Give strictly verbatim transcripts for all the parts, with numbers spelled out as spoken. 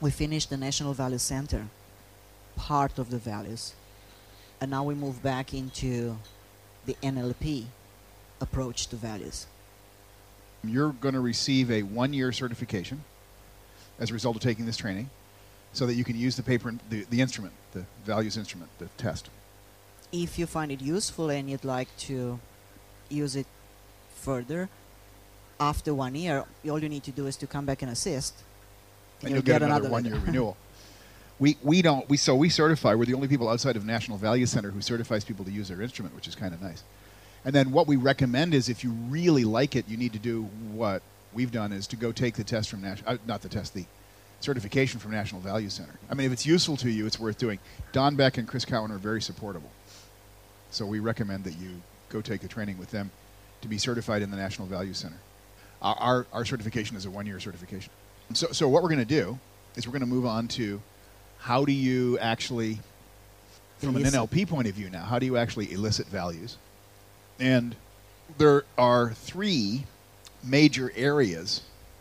we finished the National Value Center, part of the values, and now we move back into the N L P approach to values. You're going to receive a one-year certification as a result of taking this training so that you can use the paper, the, the instrument, the values instrument, the test. If you find it useful and you'd like to use it further, after one year, all you need to do is to come back and assist, and, and you'll, you'll get, get another, another one-year renewal. We we don't we so we certify. We're the only people outside of National Value Center who certifies people to use their instrument, which is kind of nice. And then what we recommend is, if you really like it, you need to do what we've done, is to go take the test from national, uh, not the test, the certification from National Value Center. I mean, if it's useful to you, it's worth doing. Don Beck and Chris Cowan are very supportable, so we recommend that you go take the training with them to be certified in the National Value Center. Our our, our certification is a one-year certification. So so what we're going to do is we're going to move on to, how do you actually, from an N L P point of view now, how do you actually elicit values? And there are three major areas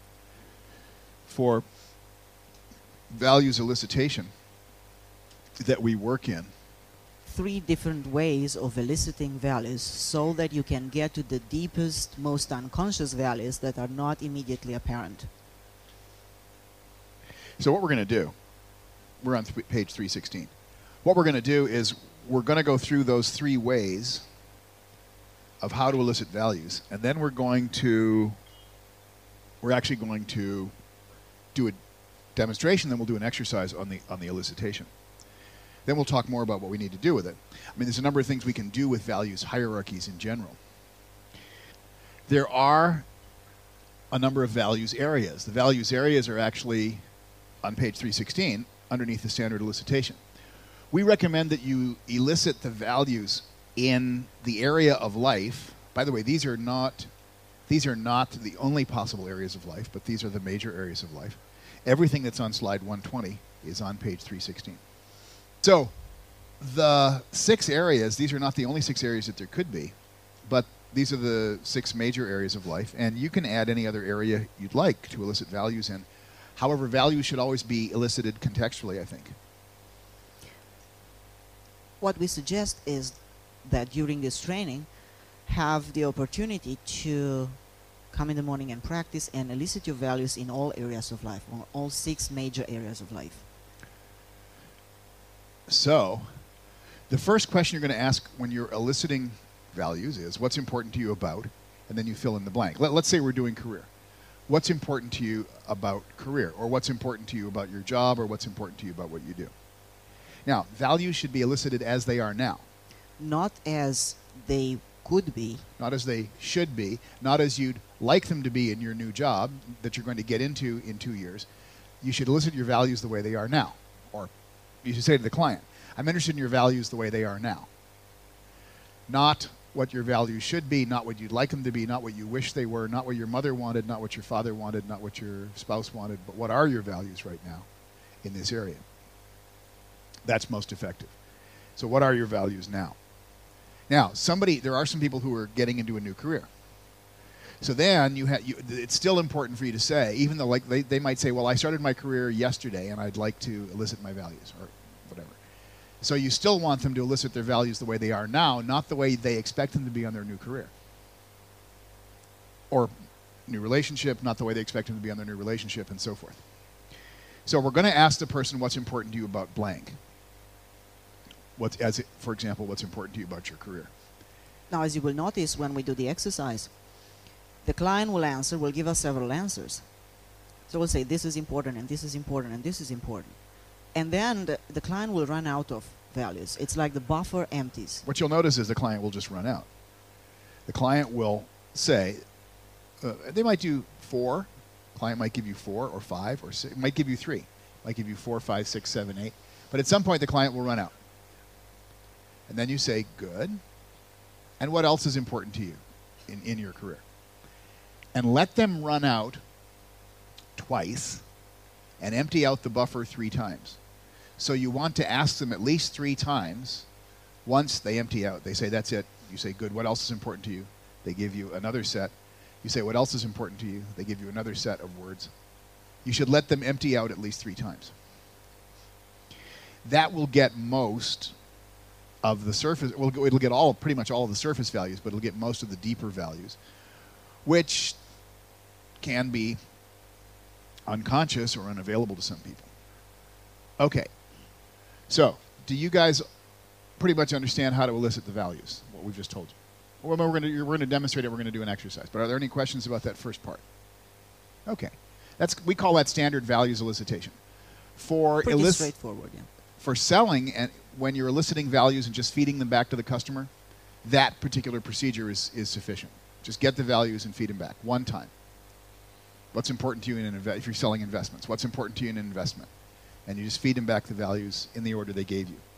for values elicitation that we work in. Three different ways of eliciting values so that you can get to the deepest, most unconscious values that are not immediately apparent. So what we're going to do, we're on th- page three sixteen. What we're going to do is we're going to go through those three ways of how to elicit values, and then we're going to, we're actually going to do a demonstration, then we'll do an exercise on the on the elicitation. Then we'll talk more about what we need to do with it. I mean, there's a number of things we can do with values hierarchies in general. There are a number of values areas. The values areas are actually on page three sixteen, underneath the standard elicitation. We recommend that you elicit the values in the area of life. By the way, these are not these are not the only possible areas of life, but these are the major areas of life. Everything that's on slide one twenty is on page three sixteen. So the six areas, these are not the only six areas that there could be, but these are the six major areas of life, and you can add any other area you'd like to elicit values in. However, values should always be elicited contextually, I think. What we suggest is that during this training, have the opportunity to come in the morning and practice and elicit your values in all areas of life, or all six major areas of life. So, the first question you're going to ask when you're eliciting values is, what's important to you about, and then you fill in the blank. Let, let's say we're doing career. What's important to you about career, or what's important to you about your job, or what's important to you about what you do? Now, values should be elicited as they are now. Not as they could be. Not as they should be. Not as you'd like them to be in your new job that you're going to get into in two years. You should elicit your values the way they are now. Or you should say to the client, I'm interested in your values the way they are now. Not what your values should be, not what you'd like them to be, not what you wish they were, not what your mother wanted, not what your father wanted, not what your spouse wanted, but what are your values right now in this area? That's most effective. So what are your values now? Now, somebody, there are some people who are getting into a new career. So then you have, you, it's still important for you to say, even though like they, they might say, well, I started my career yesterday and I'd like to elicit my values or whatever. So you still want them to elicit their values the way they are now, not the way they expect them to be on their new career. Or new relationship, not the way they expect them to be on their new relationship, and so forth. So we're going to ask the person what's important to you about blank. What's, as it, for example, what's important to you about your career. Now, as you will notice when we do the exercise, the client will answer, will give us several answers. So we'll say, this is important, and this is important, and this is important. And then the, the client will run out of values. It's like the buffer empties. What you'll notice is the client will just run out. The client will say, uh, they might do four. The client might give you four or five or six. Might give you three. Might give you four, five, six, seven, eight. But at some point, the client will run out. And then you say, good. And what else is important to you in, in your career? And let them run out twice and empty out the buffer three times. So you want to ask them at least three times. Once they empty out, they say, that's it. You say, good, what else is important to you? They give you another set. You say, what else is important to you? They give you another set of words. you should let them empty out at least three times. That will get most of the surface, well, it'll get all, pretty much all of the surface values, but it'll get most of the deeper values, which can be unconscious or unavailable to some people. Okay, so do you guys pretty much understand how to elicit the values, what we've just told you? Well, we're going to we're going to demonstrate it, we're going to do an exercise, but are there any questions about that first part? Okay, that's, we call that standard values elicitation. For Pretty elicit, straightforward, yeah. For selling, and when you're eliciting values and just feeding them back to the customer, that particular procedure is, is sufficient. Just get the values and feed them back one time. What's important to you in an inve- if you're selling investments? What's important to you in an investment? And you just feed them back the values in the order they gave you.